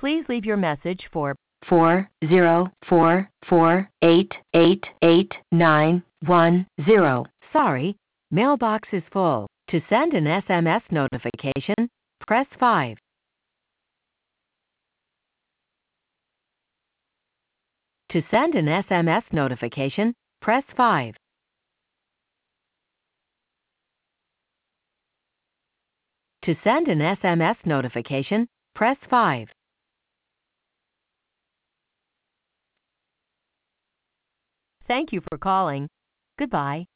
Please leave your message for 40448888910. Sorry, mailbox is full. To send an SMS notification, press 5. To send an SMS notification, press 5. To send an SMS notification, press 5. Thank you for calling. Goodbye.